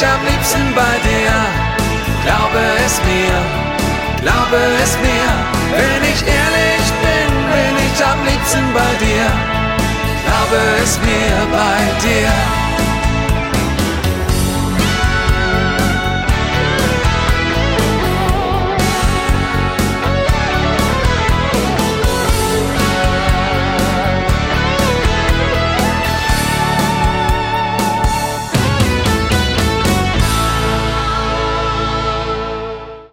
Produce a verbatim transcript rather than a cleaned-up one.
ich am liebsten bei dir. Glaube es mir, glaube es mir, wenn ich ehrlich bin, bin ich am liebsten bei dir. Glaube es mir bei dir.